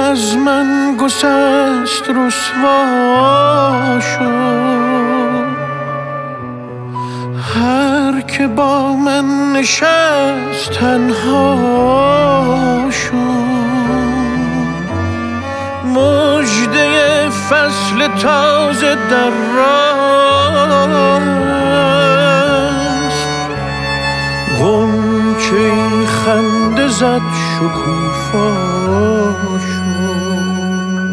از من گسست رسوا شد، هر که با من نشست تنها شد. مژده فصل تازه در راست، غنچه ای خنده زد شکوفا شد،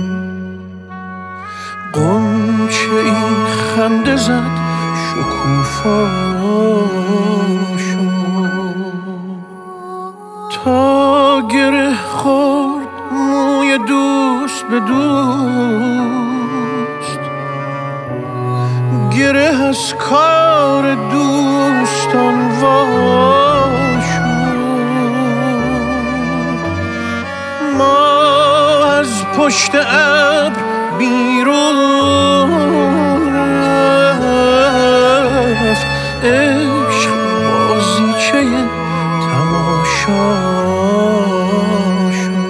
غنچه ای خنده زد شکوفا شد. تا گره خورد موی دوست به دوست، گره از کار دوستان وا شد. ما از پشت ابر بیرون رفت، عشق بازیچه تماشا شد.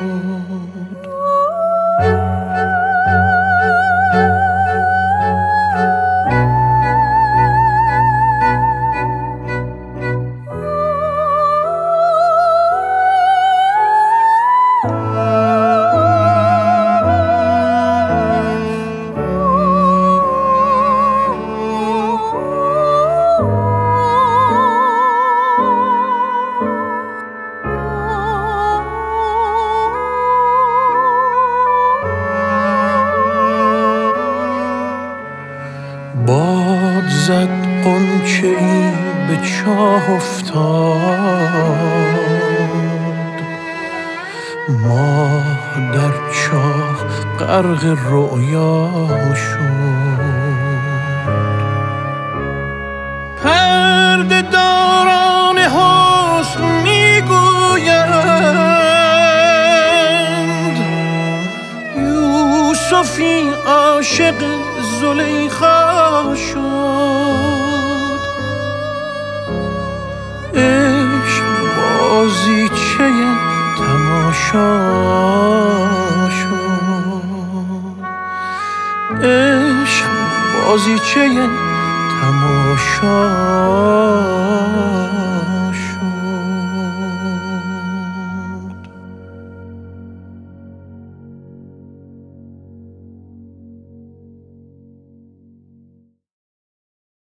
باد زد غنچه ای به چاه افتاد، ماه در چاه غرق رؤیا شد. پرده داران حسن میگویند یوسفی عاشق زلیخا شد. عشق بازیچه تماشا شد، عشق بازیچه تماشا